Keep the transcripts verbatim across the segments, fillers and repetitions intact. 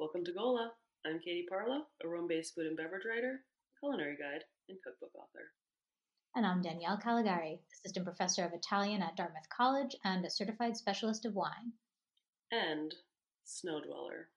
Welcome to Gola. I'm Katie Parla, a Rome-based food and beverage writer, culinary guide, and cookbook author. And I'm Danielle Caligari, assistant professor of Italian at Dartmouth College and a certified specialist of wine. And snow dweller.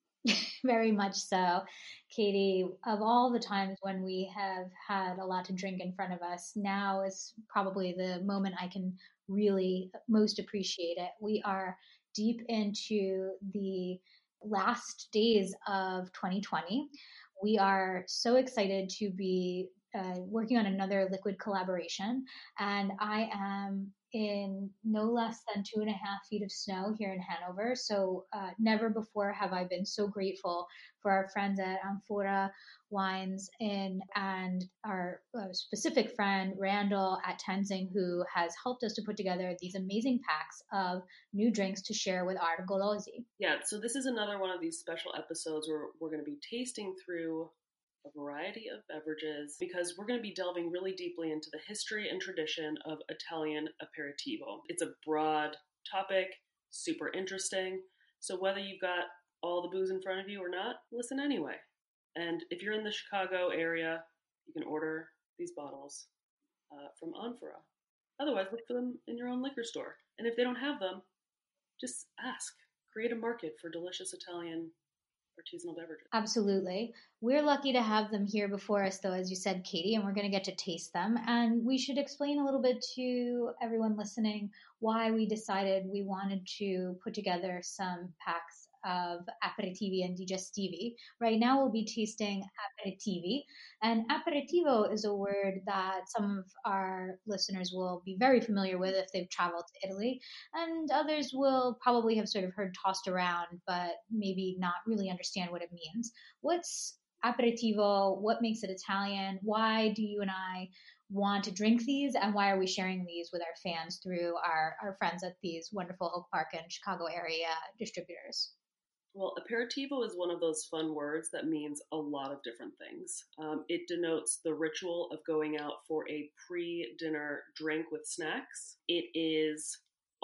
Very much so. Katie, of all the times when we have had a lot to drink in front of us, now is probably the moment I can really most appreciate it. We are deep into the last days of twenty twenty. We are so excited to be uh, working on another liquid collaboration, and I am in no less than two and a half feet of snow here in Hanover. So uh, never before have I been so grateful for our friends at Amphora Wines in, and our uh, specific friend Randall at Tenzing, who has helped us to put together these amazing packs of new drinks to share with our Golosi. Yeah, so this is another one of these special episodes where we're going to be tasting through a variety of beverages because we're going to be delving really deeply into the history and tradition of Italian aperitivo. It's a broad topic, super interesting. So whether you've got all the booze in front of you or not, listen anyway. And if you're in the Chicago area, you can order these bottles uh, from Amphora. Otherwise, look for them in your own liquor store. And if they don't have them, just ask. Create a market for delicious Italian artisanal beverages. Absolutely. We're lucky to have them here before us, though, as you said, Katie, and we're going to get to taste them. And we should explain a little bit to everyone listening why we decided we wanted to put together some packs of aperitivi and digestivi. Right now we'll be tasting aperitivi, and aperitivo is a word that some of our listeners will be very familiar with if they've traveled to Italy, and others will probably have sort of heard tossed around but maybe not really understand what it means. What's aperitivo? What makes it Italian? Why do you and I want to drink these, and why are we sharing these with our fans through our, our friends at these wonderful Oak Park and Chicago area distributors? Well, aperitivo is one of those fun words that means a lot of different things. Um, it denotes the ritual of going out for a pre-dinner drink with snacks. It is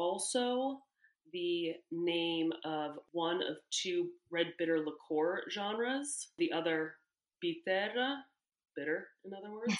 also the name of one of two red bitter liqueur genres, the other bitera, bitter in other words.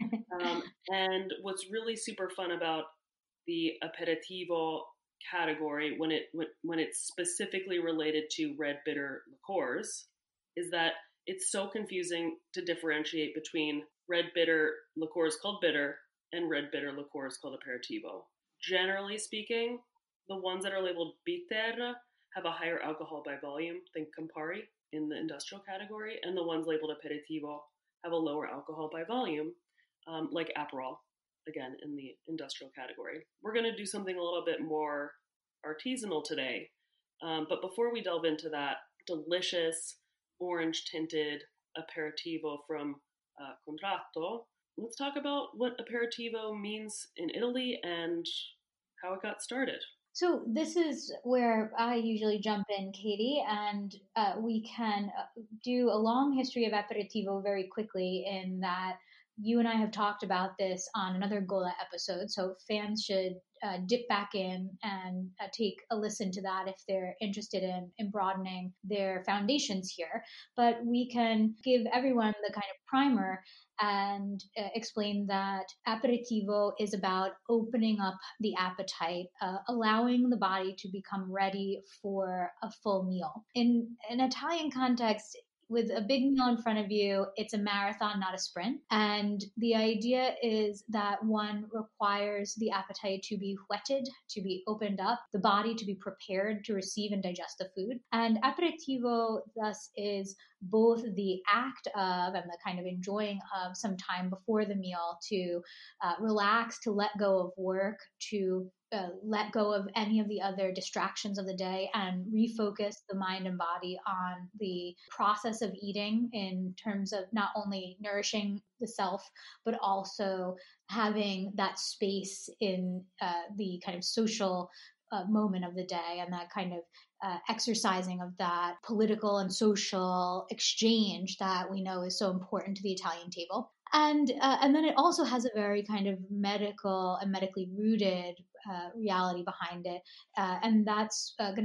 um, and what's really super fun about the aperitivo category when it when, when it's specifically related to red bitter liqueurs is that it's so confusing to differentiate between red bitter liqueurs called bitter and red bitter liqueurs called aperitivo. Generally speaking, the ones that are labeled bitera have a higher alcohol by volume than Campari in the industrial category, and the ones labeled aperitivo have a lower alcohol by volume, um, like Aperol, again, in the industrial category. We're going to do something a little bit more artisanal today. Um, but before we delve into that delicious orange-tinted aperitivo from uh, Contratto, let's talk about what aperitivo means in Italy and how it got started. So this is where I usually jump in, Katie, and uh, we can do a long history of aperitivo very quickly in that you and I have talked about this on another Gola episode, so fans should uh, dip back in and uh, take a listen to that if they're interested in, in broadening their foundations here. But we can give everyone the kind of primer and uh, explain that aperitivo is about opening up the appetite, uh, allowing the body to become ready for a full meal. In an Italian context, with a big meal in front of you, it's a marathon, not a sprint. And the idea is that one requires the appetite to be whetted, to be opened up, the body to be prepared to receive and digest the food. And aperitivo thus is both the act of and the kind of enjoying of some time before the meal to uh, relax, to let go of work, to Uh, let go of any of the other distractions of the day and refocus the mind and body on the process of eating in terms of not only nourishing the self, but also having that space in uh, the kind of social uh, moment of the day and that kind of uh, exercising of that political and social exchange that we know is so important to the Italian table. And uh, and then it also has a very kind of medical and medically rooted uh, reality behind it, uh, and that's uh, going to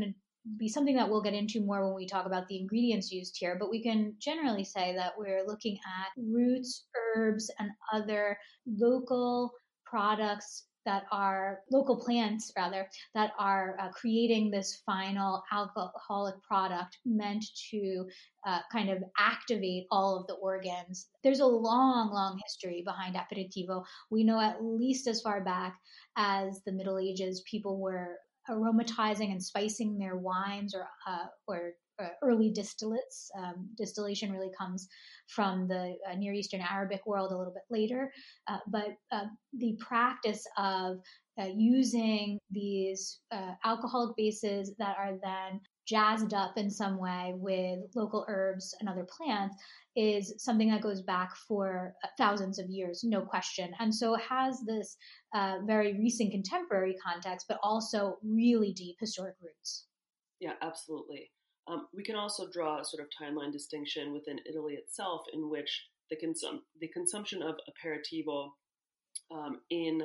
be something that we'll get into more when we talk about the ingredients used here, but we can generally say that we're looking at roots, herbs, and other local products that are local plants rather that are uh, creating this final alcoholic product meant to uh, kind of activate all of the organs. There's a long, long history behind aperitivo. We know at least as far back as the Middle Ages, people were aromatizing and spicing their wines or uh, or uh, early distillates. Um, distillation really comes from the uh, Near Eastern Arabic world a little bit later, uh, but uh, the practice of uh, using these uh, alcoholic bases that are then jazzed up in some way with local herbs and other plants is something that goes back for thousands of years, no question. And so it has this uh, very recent contemporary context, but also really deep historic roots. Yeah, absolutely. Um, we can also draw a sort of timeline distinction within Italy itself, in which the consum- the consumption of aperitivo um, in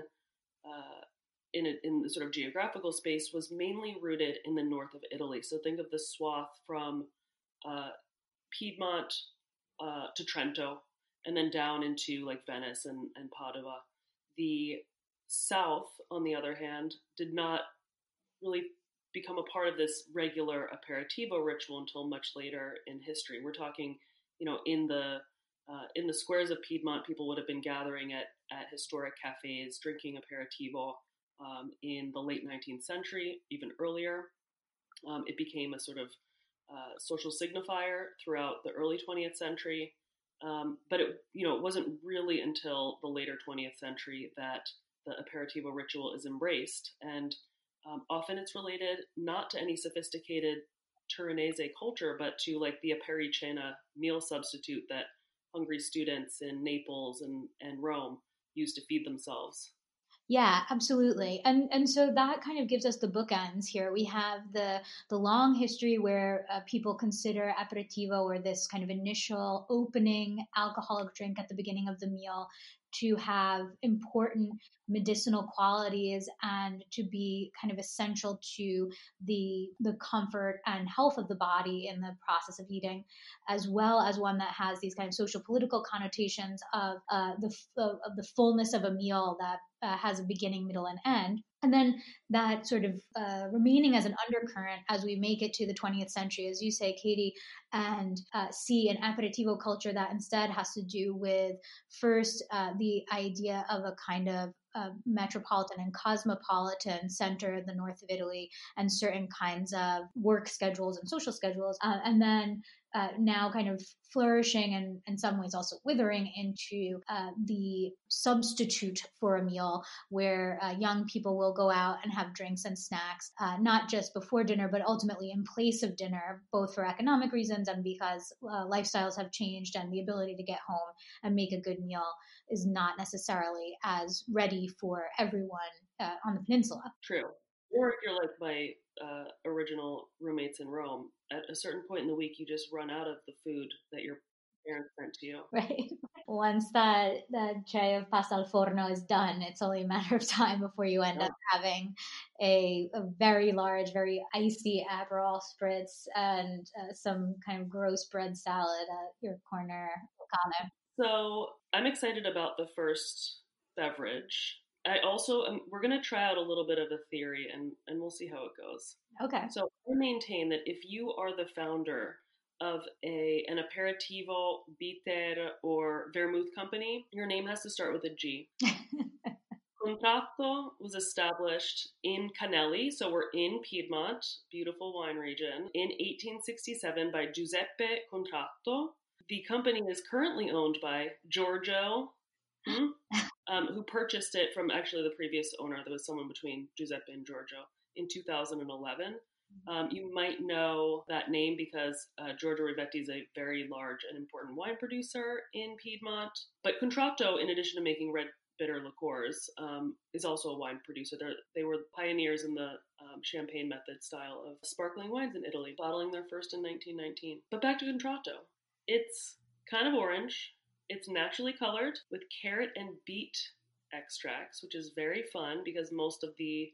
uh, in a, in the sort of geographical space was mainly rooted in the north of Italy. So think of the swath from uh, Piedmont uh, to Trento, and then down into like Venice and, and Padua. The south, on the other hand, did not really become a part of this regular aperitivo ritual until much later in history. We're talking, you know, in the uh, in the squares of Piedmont, people would have been gathering at, at historic cafes, drinking aperitivo um, in the late nineteenth century, even earlier. Um, it became a sort of uh, social signifier throughout the early twentieth century. Um, but it, you know, it wasn't really until the later twentieth century that the aperitivo ritual is embraced, and um, often it's related not to any sophisticated Turinese culture, but to like the apericena meal substitute that hungry students in Naples and, and Rome used to feed themselves. Yeah, absolutely. And and so that kind of gives us the bookends here. We have the the long history where uh, people consider aperitivo, or this kind of initial opening alcoholic drink at the beginning of the meal, to have important medicinal qualities and to be kind of essential to the the comfort and health of the body in the process of eating, as well as one that has these kind of social political connotations of uh, the of the fullness of a meal that uh, has a beginning, middle, and end. And then that sort of uh, remaining as an undercurrent as we make it to the twentieth century, as you say, Katie, and uh, see an aperitivo culture that instead has to do with first uh, the idea of a kind of uh, metropolitan and cosmopolitan center in the north of Italy, and certain kinds of work schedules and social schedules. Uh, and then uh, now kind of flourishing and in some ways also withering into uh, the substitute for a meal, where uh, young people will go out and have drinks and snacks, uh, not just before dinner, but ultimately in place of dinner, both for economic reasons and because uh, lifestyles have changed and the ability to get home and make a good meal is not necessarily as ready for everyone uh, on the peninsula. True. Or if you're like my uh, original roommates in Rome, at a certain point in the week, you just run out of the food that your parents sent to you. Right. Once that that tray of pasta al forno is done, it's only a matter of time before you end Yeah. up having a, a very large, very icy Aperol spritz and uh, some kind of gross bread salad at your corner locale. So I'm excited about the first beverage. I also um, we're going to try out a little bit of a theory, and and we'll see how it goes. Okay. So I maintain that if you are the founder of a an aperitivo, bitter, or vermouth company, your name has to start with a G. Contratto was established in Canelli, so we're in Piedmont, beautiful wine region, in eighteen sixty-seven by Giuseppe Contratto. The company is currently owned by Giorgio, hmm, um, who purchased it from actually the previous owner. There was someone between Giuseppe and Giorgio in two thousand eleven. Um, you might know that name because uh, Giorgio Rivetti is a very large and important wine producer in Piedmont. But Contratto, in addition to making red bitter liqueurs, um, is also a wine producer. They're, they were pioneers in the um, champagne method style of sparkling wines in Italy, bottling their first in nineteen nineteen. But back to Contratto. It's kind of orange. It's naturally colored with carrot and beet extracts, which is very fun because most of the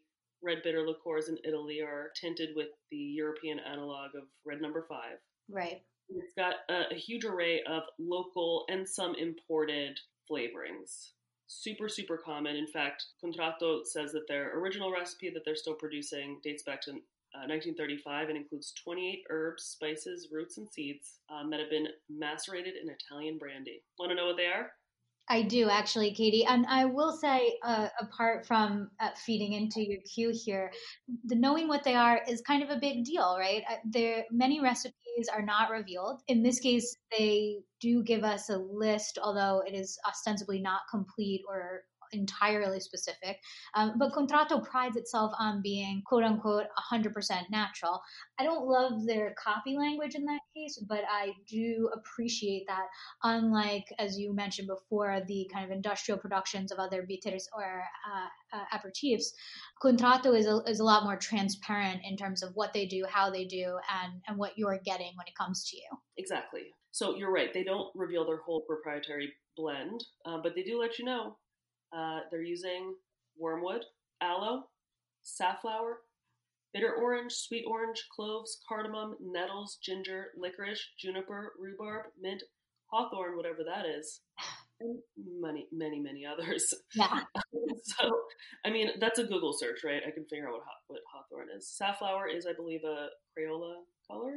red bitter liqueurs in Italy are tinted with the European analog of red number five. Right. It's got a, a huge array of local and some imported flavorings. Super, super common. In fact, Contratto says that their original recipe that they're still producing dates back to uh, nineteen thirty-five and includes twenty-eight herbs, spices, roots, and seeds um, that have been macerated in Italian brandy. Want to know what they are? I do actually, Katie. And I will say, uh, apart from uh, feeding into your cue here, the knowing what they are is kind of a big deal, right? Uh, There, many recipes are not revealed. In this case, they do give us a list, although it is ostensibly not complete or entirely specific. Um, but Contratto prides itself on being quote unquote one hundred percent natural. I don't love their copy language in that case, but I do appreciate that unlike, as you mentioned before, the kind of industrial productions of other bitters or uh, uh, aperitifs, Contratto is a, is a lot more transparent in terms of what they do, how they do, and, and what you're getting when it comes to you. Exactly. So you're right. They don't reveal their whole proprietary blend, uh, but they do let you know. Uh, they're using wormwood, aloe, safflower, bitter orange, sweet orange, cloves, cardamom, nettles, ginger, licorice, juniper, rhubarb, mint, hawthorn, whatever that is, and many, many, many others. Yeah. So, I mean, that's a Google search, right? I can figure out what, what hawthorn is. Safflower is, I believe, a Crayola color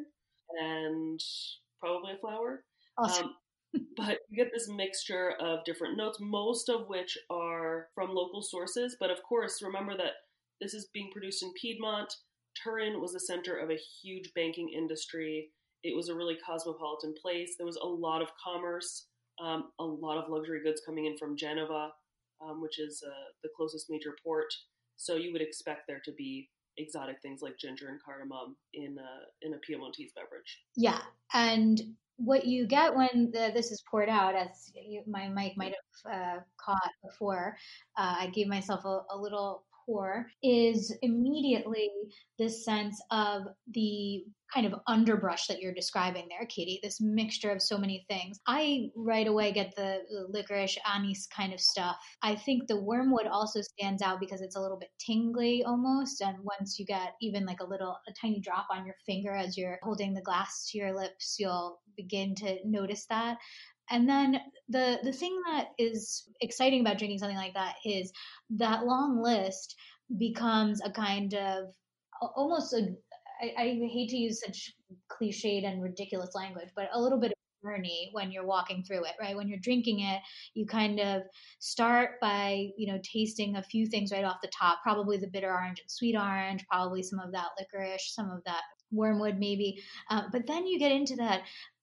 and probably a flower. Also, Um, but you get this mixture of different notes, most of which are from local sources. But of course, remember that this is being produced in Piedmont. Turin was the center of a huge banking industry. It was a really cosmopolitan place. There was a lot of commerce, um, a lot of luxury goods coming in from Genova, um, which is uh, the closest major port. So you would expect there to be exotic things like ginger and cardamom in a, in a Piemontese beverage. yeah. And what you get when the, this is poured out, as you, my mic might have uh, caught before, uh, I gave myself a, a little pour, is immediately this sense of the kind of underbrush that you're describing there, Katie, this mixture of so many things. I right away get the, the licorice, anise kind of stuff. I think the wormwood also stands out because it's a little bit tingly almost. And once you get even like a little, a tiny drop on your finger as you're holding the glass to your lips, you'll begin to notice that. And then the the thing that is exciting about drinking something like that is that long list becomes a kind of almost a I, I hate to use such cliched and ridiculous language, but a little bit of journey when you're walking through it, right? When you're drinking it, you kind of start by, you know, tasting a few things right off the top, probably the bitter orange and sweet orange, probably some of that licorice, some of that wormwood maybe. Uh, but then you get into that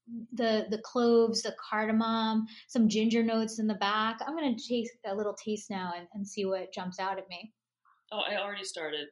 the the cloves, the cardamom, some ginger notes in the back. I'm gonna taste a little taste now and, and see what jumps out at me. Oh, I already started.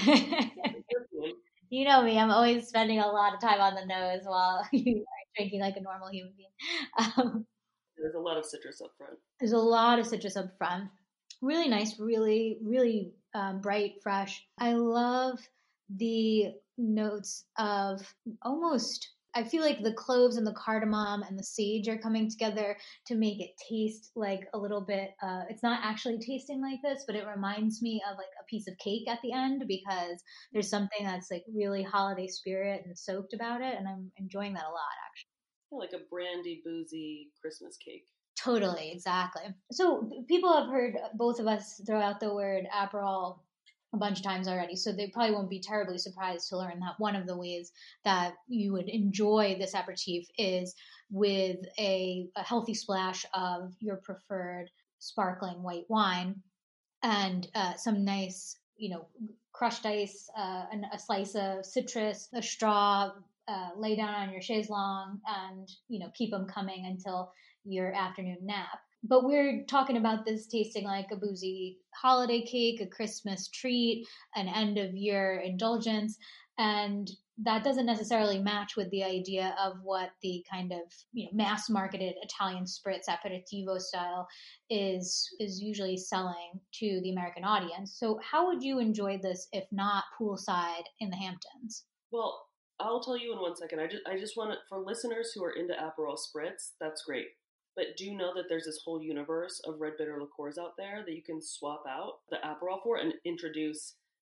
You know me, I'm always spending a lot of time on the nose while you are drinking like a normal human being. Um, There's a lot of citrus up front. there's a lot of citrus up front. Really nice, really, really um, bright, fresh. I love the notes of almost, I feel like the cloves and the cardamom and the sage are coming together to make it taste like a little bit, uh, it's not actually tasting like this, but it reminds me of like a piece of cake at the end because there's something that's like really holiday spirit and soaked about it. And I'm enjoying that a lot, actually. Yeah, like a brandy, boozy Christmas cake. Totally, exactly. So people have heard both of us throw out the word Aperol a bunch of times already, so they probably won't be terribly surprised to learn that one of the ways that you would enjoy this aperitif is with a, a healthy splash of your preferred sparkling white wine and uh, some nice, you know, crushed ice, uh, and a slice of citrus, a straw, uh, lay down on your chaise longue, and you know, keep them coming until your afternoon nap. But we're talking about this tasting like a boozy holiday cake, a Christmas treat, an end of year indulgence, and that doesn't necessarily match with the idea of what the kind of, you know, mass marketed Italian spritz aperitivo style is is usually selling to the American audience. So how would you enjoy this if not poolside in the Hamptons? Well, I'll tell you in one second. I just, I just want to, for listeners who are into Aperol Spritz, that's great. But do know that there's this whole universe of red bitter liqueurs out there that you can swap out the Aperol for and introduce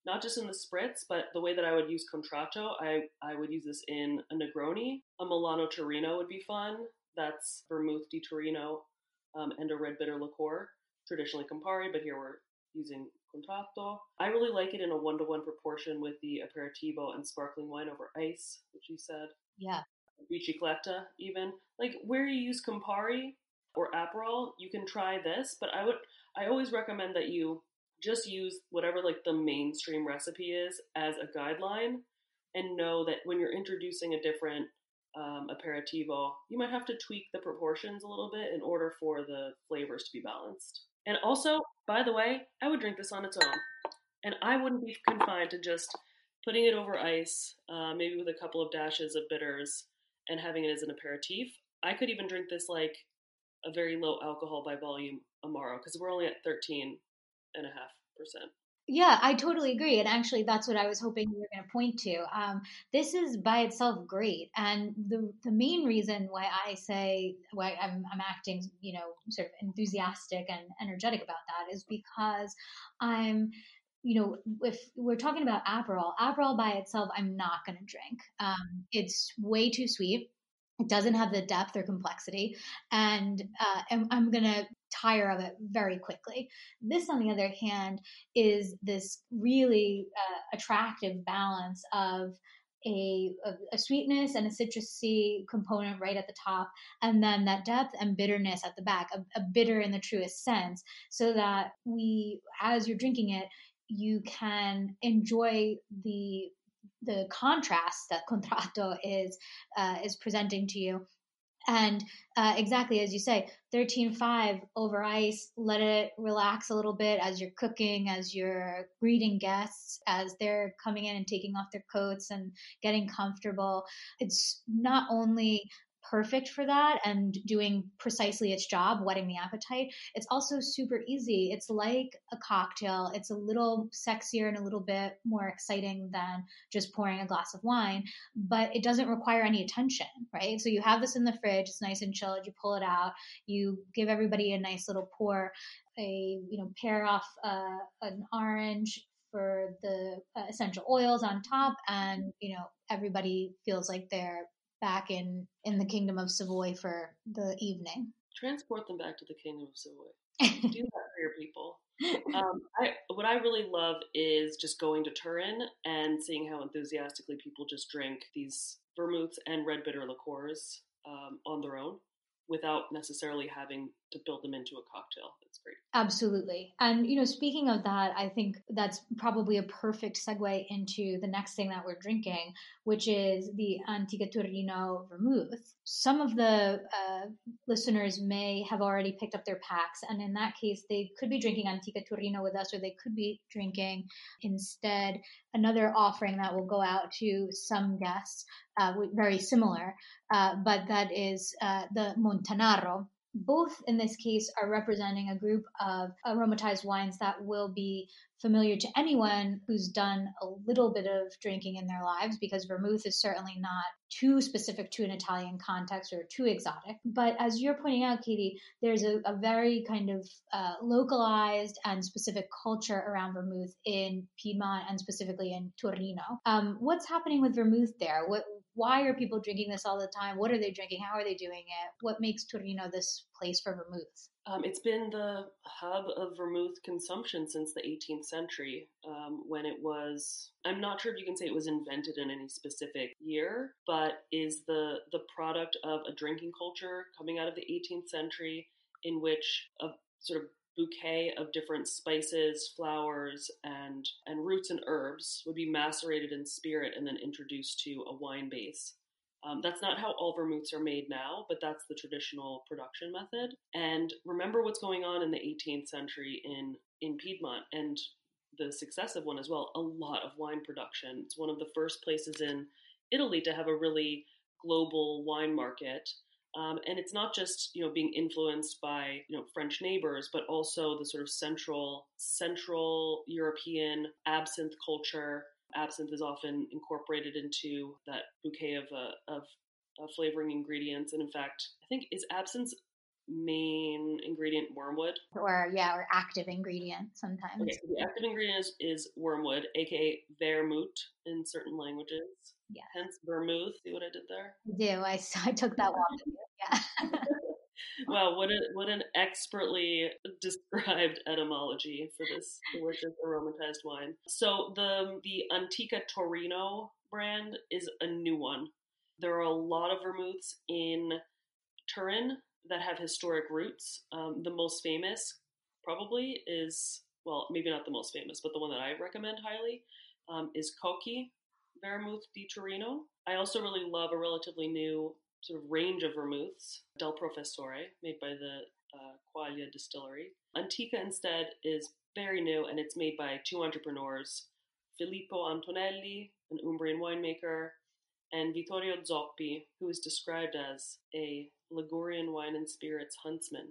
not just in the spritz, but the way that I would use Contratto, I, I would use this in a Negroni. A Milano Torino would be fun. That's vermouth di Torino um, and a red bitter liqueur, traditionally Campari, but here we're using Contratto. I really like it in a one-to-one proportion with the aperitivo and sparkling wine over ice, which you said. Yeah. Bicicletta, even. Like, where you use Campari or Aperol, you can try this, but I would, I always recommend that you just use whatever like the mainstream recipe is as a guideline, and know that when you're introducing a different um, aperitivo, you might have to tweak the proportions a little bit in order for the flavors to be balanced. And also, by the way, I would drink this on its own, and I wouldn't be confined to just putting it over ice, uh, maybe with a couple of dashes of bitters, and having it as an aperitif. I could even drink this like a very low alcohol by volume Amaro, because we're only at thirteen and a half percent. Yeah, I totally agree. And actually, that's what I was hoping you were going to point to. Um, this is by itself great. And the the main reason why I say why I'm, I'm acting, you know, sort of enthusiastic and energetic about that is because I'm, you know, if we're talking about Aperol, Aperol by itself, I'm not going to drink. Um, it's way too sweet. It doesn't have the depth or complexity, and uh, I'm, I'm going to tire of it very quickly. This, on the other hand, is this really uh, attractive balance of a, a, sweetness and a citrusy component right at the top, and then that depth and bitterness at the back, a, a bitter in the truest sense, so that we, as you're drinking it, you can enjoy the the contrast that Contratto is uh, is presenting to you. And uh, exactly as you say, thirteen point five over ice, let it relax a little bit as you're cooking, as you're greeting guests, as they're coming in and taking off their coats and getting comfortable. It's not only perfect for that and doing precisely its job, whetting the appetite, it's also super easy. It's like a cocktail. It's a little sexier and a little bit more exciting than just pouring a glass of wine, but it doesn't require any attention, right? So you have this in the fridge, it's nice and chilled, you pull it out, you give everybody a nice little pour, a, you know, pair off uh, an orange for the uh, essential oils on top, and, you know, everybody feels like they're back in in the Kingdom of Savoy for the evening. Transport them back to the Kingdom of Savoy. Do that for your people. Um, I, what I really love is just going to Turin and seeing how enthusiastically people just drink these vermouths and red bitter liqueurs um, on their own without necessarily having to build them into a cocktail. It's great. Absolutely. And, you know, speaking of that, I think that's probably a perfect segue into the next thing that we're drinking, which is the Antica Torino vermouth. Some of the uh, listeners may have already picked up their packs, and in that case, they could be drinking Antica Torino with us, or they could be drinking instead another offering that will go out to some guests, uh, very similar, uh, but that is uh, the Montanaro. Both in this case are representing a group of aromatized wines that will be familiar to anyone who's done a little bit of drinking in their lives, because vermouth is certainly not too specific to an Italian context or too exotic. But as you're pointing out, Katie, there's a, a very kind of uh, localized and specific culture around vermouth in Piedmont and specifically in Torino. Um, what's happening with vermouth there? What, why are people drinking this all the time? What are they drinking? How are they doing it? What makes Torino this place for vermouth? Um, it's been the hub of vermouth consumption since the eighteenth century, um, when it was, I'm not sure if you can say it was invented in any specific year, but is the, the product of a drinking culture coming out of the eighteenth century, in which a sort of bouquet of different spices, flowers, and, and roots and herbs would be macerated in spirit and then introduced to a wine base. Um, that's not how all vermouths are made now, but that's the traditional production method. And remember what's going on in the eighteenth century in, in Piedmont, and the successive one as well, a lot of wine production. It's one of the first places in Italy to have a really global wine market. Um, and it's not just, you know, being influenced by, you know, French neighbors, but also the sort of central, central European absinthe culture. Absinthe is often incorporated into that bouquet of, uh, of uh, flavoring ingredients. And in fact, I think, is absinthe main ingredient wormwood. Or, yeah, or active ingredient sometimes. Okay, so the active ingredient is, is wormwood, aka vermouth in certain languages. Yeah. Hence vermouth. See what I did there? I do. I, I took that walk with you. Yeah. Wow, what a, what an expertly described etymology for this delicious aromatized wine. So the the Antica Torino brand is a new one. There are a lot of vermouths in Turin that have historic roots. Um, the most famous, probably, is, well, maybe not the most famous, but the one that I recommend highly um, is Cocchi Vermouth di Torino. I also really love a relatively new sort of range of vermouths, Del Professore, made by the uh, Quaglia Distillery. Antica, instead, is very new, and it's made by two entrepreneurs, Filippo Antonelli, an Umbrian winemaker, and Vittorio Zoppi, who is described as a Ligurian wine and spirits huntsman.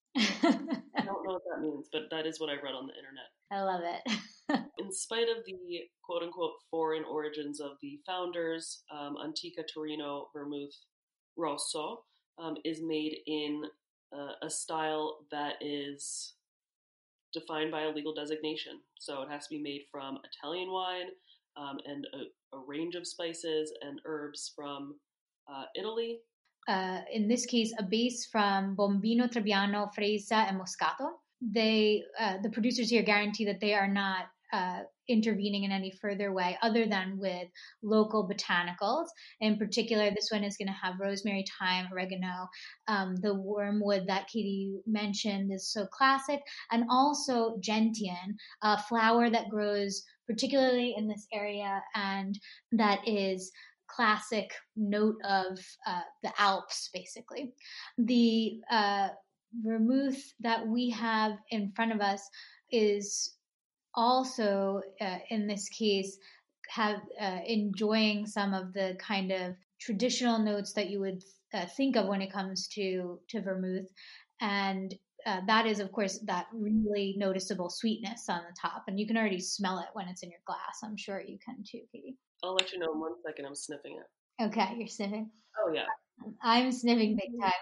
I don't know what that means, but that is what I read on the internet. I love it. In spite of the quote-unquote foreign origins of the founders, um, Antica Torino Vermouth Rosso um, is made in uh, a style that is defined by a legal designation. So it has to be made from Italian wine um, and a, a range of spices and herbs from uh, Italy. Uh, in this case, a base from Bombino, Trebbiano, Freisa, and Moscato. They, uh, the producers here guarantee that they are not uh, intervening in any further way other than with local botanicals. In particular, this one is going to have rosemary, thyme, oregano. Um, the wormwood that Katie mentioned is so classic. And also gentian, a flower that grows particularly in this area and that is classic note of uh, the Alps, basically. The uh, vermouth that we have in front of us is also, uh, in this case, have uh, enjoying some of the kind of traditional notes that you would uh, think of when it comes to to vermouth, and uh, that is, of course, that really noticeable sweetness on the top, and you can already smell it when it's in your glass. I'm sure you can too, Katie. I'll let you know in one second. I'm sniffing it. Okay, you're sniffing. Oh, yeah. I'm sniffing big time.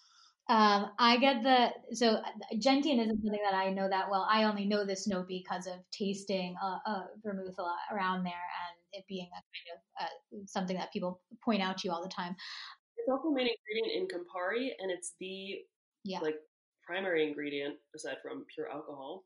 Um, I get the so gentian isn't something that I know that well. I only know this note because of tasting a, a vermouth a lot around there and it being a kind of uh, something that people point out to you all the time. It's also main ingredient in Campari, and it's the Yeah, like primary ingredient aside from pure alcohol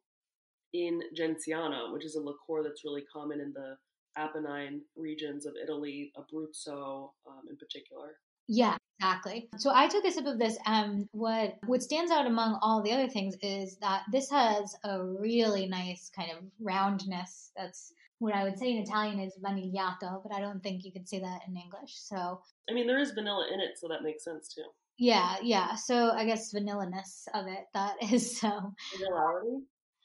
in Genziana, which is a liqueur that's really common in the Apennine regions of Italy, Abruzzo um, in particular. yeah, exactly. So I took a sip of this, and what what stands out among all the other things is that this has a really nice kind of roundness. That's what I would say in Italian is vanigliato, but I don't think you could say that in English. So I mean, there is vanilla in it, so that makes sense too. yeah, yeah. So I guess vanilla-ness of it, that is so. Vanillarity?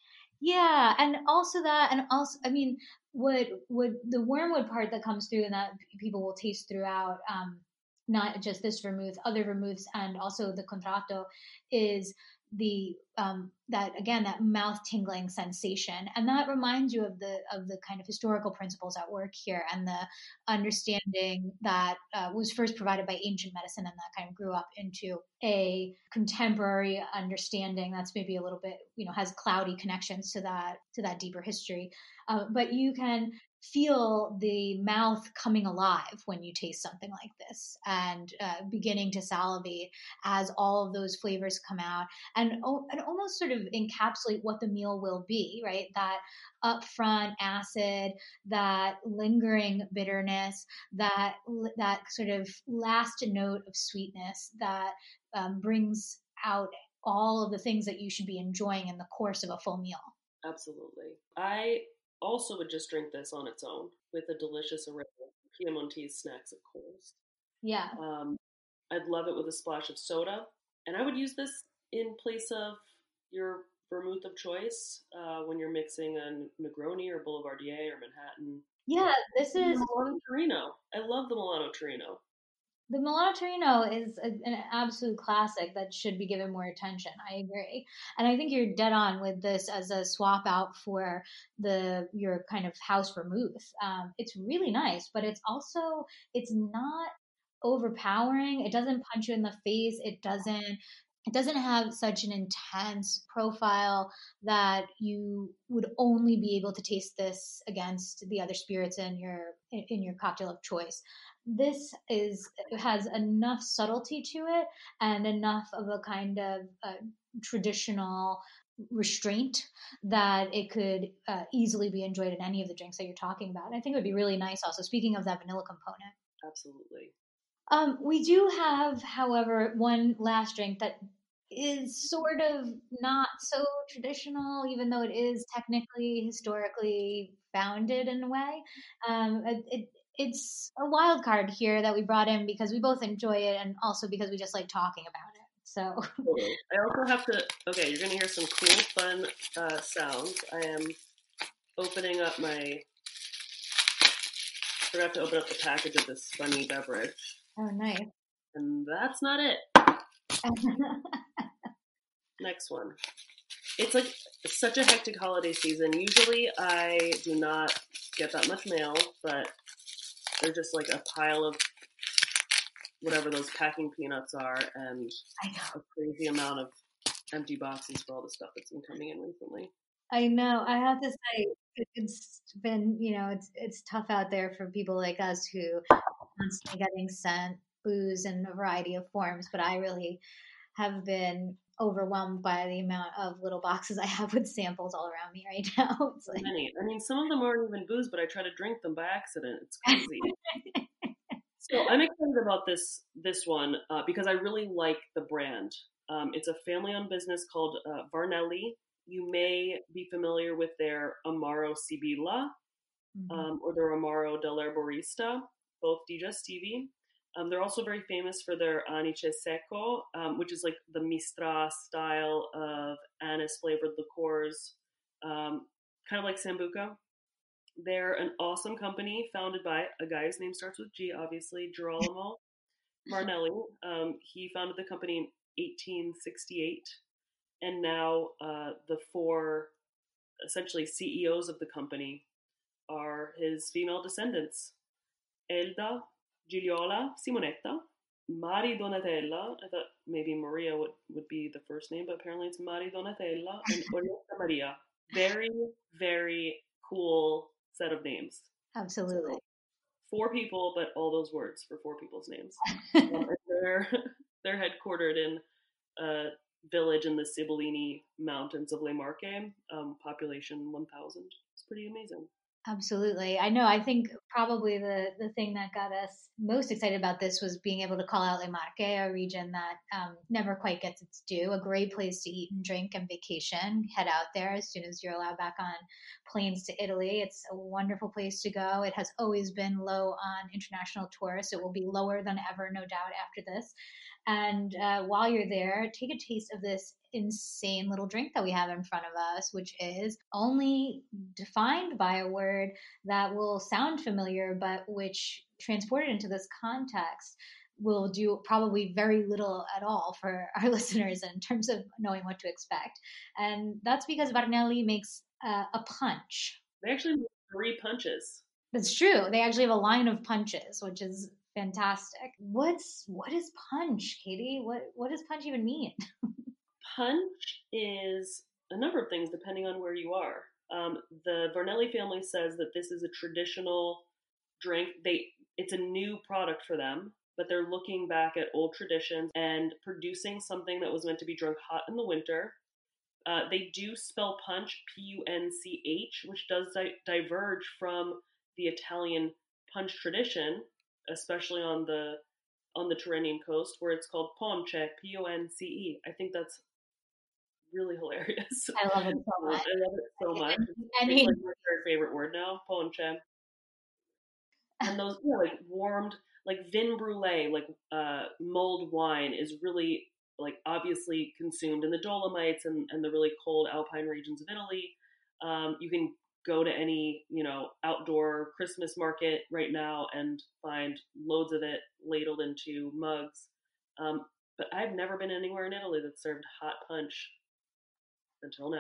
Yeah, and also that, and also, I mean, what what the wormwood part that comes through and that people will taste throughout, um, not just this vermouth, other vermouths, and also the contratto, is the um, that again that mouth tingling sensation, and that reminds you of the of the kind of historical principles at work here, and the understanding that uh, was first provided by ancient medicine, and that kind of grew up into a contemporary understanding that's maybe a little bit, you know, has cloudy connections to that to that deeper history. Uh, but you can feel the mouth coming alive when you taste something like this and uh, beginning to salivate as all of those flavors come out and, and almost sort of encapsulate what the meal will be, right? That upfront acid, that lingering bitterness, that that sort of last note of sweetness that um, brings out all of the things that you should be enjoying in the course of a full meal. Absolutely. I also would just drink this on its own with a delicious array of Piemontese snacks, of course. Yeah. Um, I'd love it with a splash of soda. And I would use this in place of your vermouth of choice uh, when you're mixing a Negroni or Boulevardier or Manhattan. Yeah, this The is Milano Torino. I love the Milano Torino. the Milano Torino is a, an absolute classic that should be given more attention. I agree, and I think you're dead on with this as a swap out for the your kind of house vermouth. Um, it's really nice, but it's also it's not overpowering. It doesn't punch you in the face. It doesn't it doesn't have such an intense profile that you would only be able to taste this against the other spirits in your in your cocktail of choice. This is has enough subtlety to it and enough of a kind of uh, traditional restraint that it could uh, easily be enjoyed in any of the drinks that you're talking about. And I think it would be really nice also, speaking of that vanilla component. Absolutely. Um, we do have, however, one last drink that is sort of not so traditional, even though it is technically, historically founded in a way. Um, it, it, it's a wild card here that we brought in because we both enjoy it and also because we just like talking about it. So, Totally. I also have to. Okay, you're gonna hear some cool, fun uh, sounds. I am opening up my. Forgot to open up the package of this funny beverage, oh, nice. and that's not it. Next one. It's like such a hectic holiday season. Usually, I do not get that much mail, but they're just like a pile of whatever those packing peanuts are, and I know. a crazy amount of empty boxes for all the stuff that's been coming in recently. I know. I have to say, it's been, you know, it's it's tough out there for people like us who constantly getting sent booze in a variety of forms, but I really have been overwhelmed by the amount of little boxes I have with samples all around me right now. It's So like, many. I mean, some of them aren't even booze, but I try to drink them by accident. It's crazy. So I'm excited about this this one uh, because I really like the brand. Um, it's a family-owned business called uh, Varnelli. You may be familiar with their Amaro Sibilla Mhm. um, or their Amaro dell'Erborista, both digestivi. Um, they're also very famous for their anice secco, um, which is like the Mistra style of anise flavored liqueurs, um, kind of like Sambuca. They're an awesome company founded by a guy whose name starts with G, obviously, Girolamo Marnelli. Um, he founded the company in eighteen sixty-eight, and now uh, the four essentially C E Os of the company are his female descendants: Elda, Gigliola, Simonetta, Mari Donatella. I thought maybe Maria would, would be the first name, but apparently it's Mari Donatella and Orietta Maria. Very, very cool set of names. Absolutely. So four people, but all those words for four people's names. Um, and they're they're headquartered in a village in the Sibillini Mountains of Le Marche, um, population one thousand. It's pretty amazing. Absolutely. I know. I think probably the, the thing that got us most excited about this was being able to call out Le Marche, a region that um, never quite gets its due. A great place to eat and drink and vacation. Head out there as soon as you're allowed back on planes to Italy. It's a wonderful place to go. It has always been low on international tourists. It will be lower than ever, no doubt, after this. And uh, while you're there, take a taste of this insane little drink that we have in front of us, which is only defined by a word that will sound familiar, but which transported into this context will do probably very little at all for our listeners in terms of knowing what to expect. And that's because Varnelli makes uh, a punch. They actually make three punches. That's true. They actually have a line of punches, which is fantastic. What's what is punch, Katie? What what does punch even mean? Punch is a number of things depending on where you are. Um, the Varnelli family says that this is a traditional drink. They it's a new product for them, but they're looking back at old traditions and producing something that was meant to be drunk hot in the winter. Uh, they do spell punch P U N C H, which does di- diverge from the Italian punch tradition, especially on the on the Tyrrhenian coast, where it's called ponce, P O N C E. I think that's really hilarious. I love it so Um, much. I love it so much. I It's like mean, my third favorite word now, ponche. And those, yeah, like warmed, like vin brulee, like uh, mulled wine is really like obviously consumed in the Dolomites and, and the really cold alpine regions of Italy. Um, you can go to any, you know, outdoor Christmas market right now and find loads of it ladled into mugs. Um, but I've never been anywhere in Italy that served hot punch until now.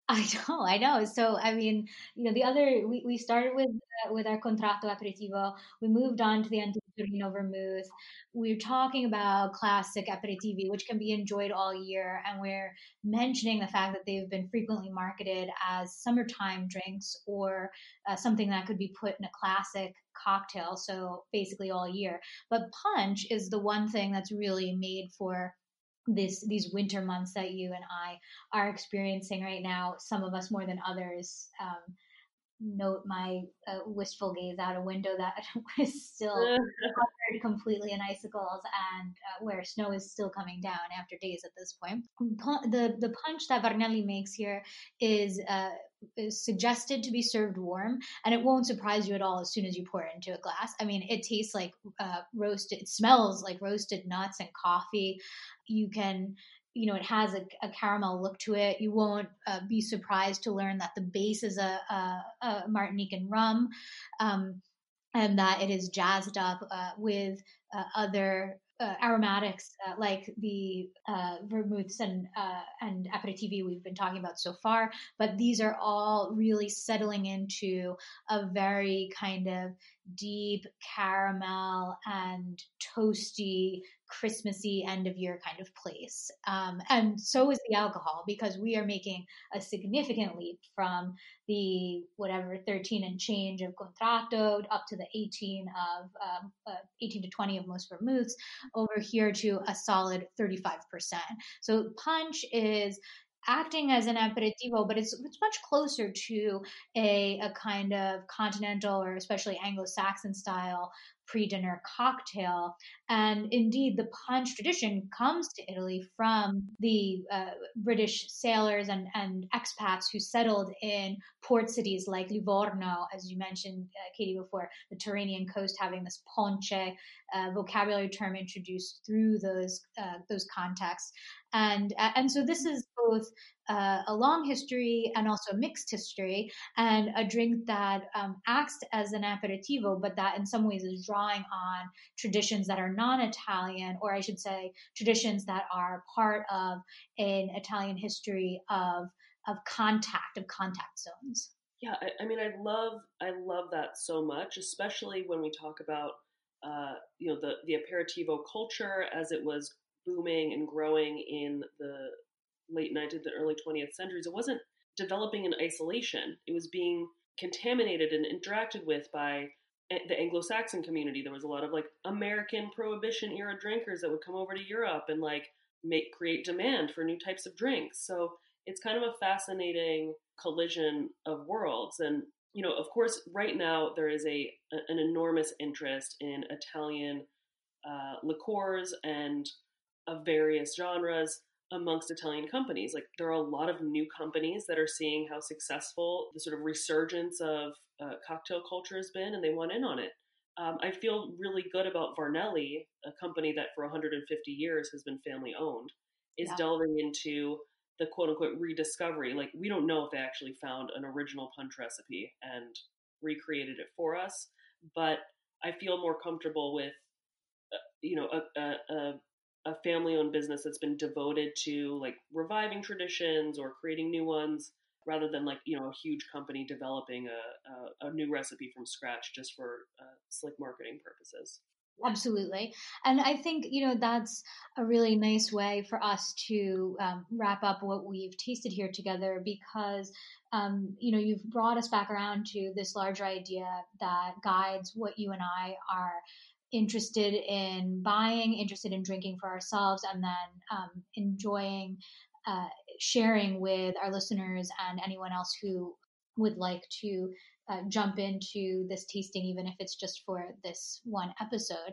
I know, I know. So, I mean, you know, the other we, we started with uh, with our Contratto Aperitivo. We moved on to the Antico Torino Vermouth. We're talking about classic aperitivi, which can be enjoyed all year, and we're mentioning the fact that they've been frequently marketed as summertime drinks or uh, something that could be put in a classic cocktail. So basically all year. But punch is the one thing that's really made for this these winter months that you and I are experiencing right now, some of us more than others. Um, note my uh, wistful gaze out a window that was still covered completely in icicles and uh, where snow is still coming down after days at this point. The the punch that Varnelli makes here is uh, is suggested to be served warm, and it won't surprise you at all as soon as you pour it into a glass. I mean, it tastes like uh, roasted. It smells like roasted nuts and coffee. You can you know, it has a, a caramel look to it. You won't uh, be surprised to learn that the base is a, a, a Martinican rum, um, and that it is jazzed up uh, with uh, other uh, aromatics uh, like the uh, vermouths and uh, and aperitivi we've been talking about so far. But these are all really settling into a very kind of deep caramel and toasty Christmassy end of year kind of place. Um, and so is the alcohol because we are making a significant leap from the whatever thirteen and change of Contratto up to the eighteen of um, uh, eighteen to twenty of most vermouths over here to a solid thirty-five percent. So punch is acting as an aperitivo, but it's it's much closer to a a kind of continental or especially Anglo-Saxon style pre-dinner cocktail. And indeed, the punch tradition comes to Italy from the uh, British sailors and, and expats who settled in port cities like Livorno, as you mentioned, uh, Katie, before, the Tyrrhenian coast having this ponce uh, vocabulary term introduced through those uh, those contexts. And, uh, and so this is both uh, a long history and also a mixed history, and a drink that um, acts as an aperitivo, but that in some ways is drawing on traditions that are non-Italian, or I should say, traditions that are part of an Italian history of of contact, of contact zones. Yeah, I, I mean, I love I love that so much, especially when we talk about uh, you know the the aperitivo culture as it was booming and growing in the late nineteenth and early twentieth centuries. It wasn't developing in isolation. It was being contaminated and interacted with by the Anglo-Saxon community. There was a lot of like American Prohibition era drinkers that would come over to Europe and like make create demand for new types of drinks. So it's kind of a fascinating collision of worlds. And you know, of course, right now there is a an enormous interest in Italian uh, liqueurs and of various genres amongst Italian companies. Like there are a lot of new companies that are seeing how successful the sort of resurgence of uh, cocktail culture has been, and they want in on it. Um, I feel really good about Varnelli, a company that for one hundred fifty years has been family owned, is Yeah. delving into the quote unquote rediscovery. Like we don't know if they actually found an original punch recipe and recreated it for us, but I feel more comfortable with uh, you know a, a, a a family-owned business that's been devoted to like reviving traditions or creating new ones rather than like you know a huge company developing a, a, a new recipe from scratch just for uh, slick marketing purposes. Absolutely. And I think, you know, that's a really nice way for us to um, wrap up what we've tasted here together because, um, you know, you've brought us back around to this larger idea that guides what you and I are interested in buying, interested in drinking for ourselves, and then um, enjoying uh, sharing with our listeners and anyone else who would like to uh, jump into this tasting, even if it's just for this one episode.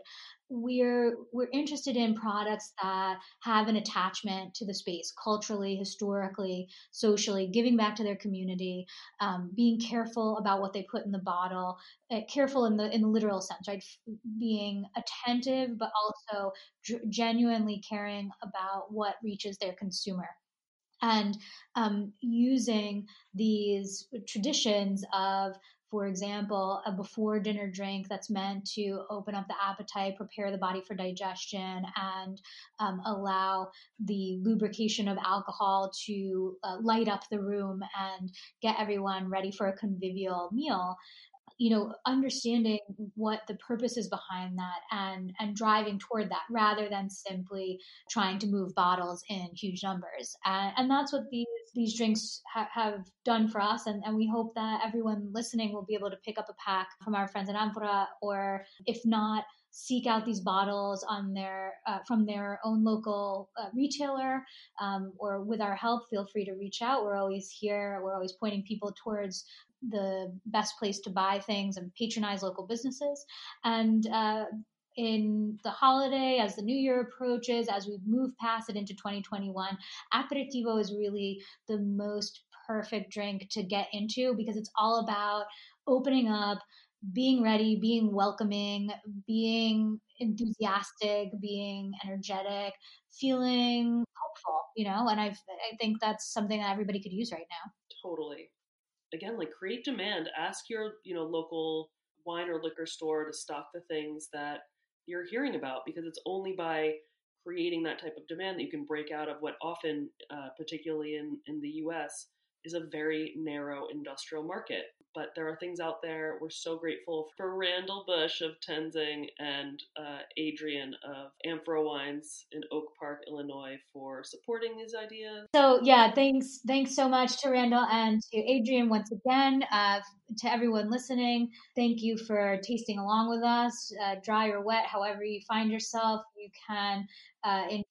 We're we're interested in products that have an attachment to the space, culturally, historically, socially, giving back to their community, um, being careful about what they put in the bottle, uh, careful in the in the literal sense, right? F- being attentive, but also g- genuinely caring about what reaches their consumer and um, using these traditions of for example, a before dinner drink that's meant to open up the appetite, prepare the body for digestion, and um, allow the lubrication of alcohol to uh, light up the room and get everyone ready for a convivial meal. You know, understanding what the purpose is behind that and and driving toward that rather than simply trying to move bottles in huge numbers. And, and that's what these these drinks ha- have done for us. And, and we hope that everyone listening will be able to pick up a pack from our friends at Amphora, or if not, seek out these bottles on their uh, from their own local uh, retailer, um, or with our help, feel free to reach out. We're always here. We're always pointing people towards the best place to buy things and patronize local businesses. And uh, in the holiday, as the new year approaches, as we move past it into twenty twenty-one, aperitivo is really the most perfect drink to get into because it's all about opening up, being ready, being welcoming, being enthusiastic, being energetic, feeling hopeful, you know, and I've, I think that's something that everybody could use right now. Totally. Again, like create demand. Ask your, you know, local wine or liquor store to stock the things that you're hearing about, because it's only by creating that type of demand that you can break out of what often, uh, particularly in, in the U S, is a very narrow industrial market. But there are things out there. We're so grateful for Randall Bush of Tenzing and uh, Adrian of Amphora Wines in Oak Park, Illinois, for supporting these ideas. So yeah, thanks, thanks so much to Randall and to Adrian once again. Uh, to everyone listening, thank you for tasting along with us. Uh, dry or wet, however you find yourself, you can uh, enjoy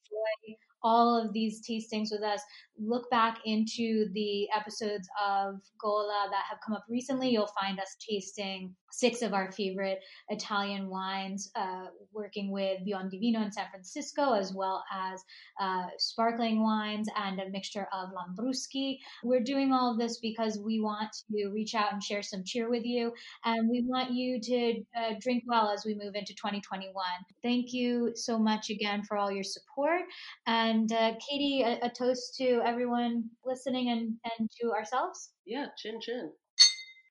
all of these tastings with us. Look back into the episodes of Gola that have come up recently. You'll find us tasting six of our favorite Italian wines, uh, working with Beyond Divino in San Francisco, as well as uh, sparkling wines and a mixture of Lambruschi. We're doing all of this because we want to reach out and share some cheer with you, and we want you to uh, drink well as we move into twenty twenty-one. Thank you so much again for all your support. And uh, Katie, a, a toast to everyone listening and, and to ourselves. Yeah, chin chin.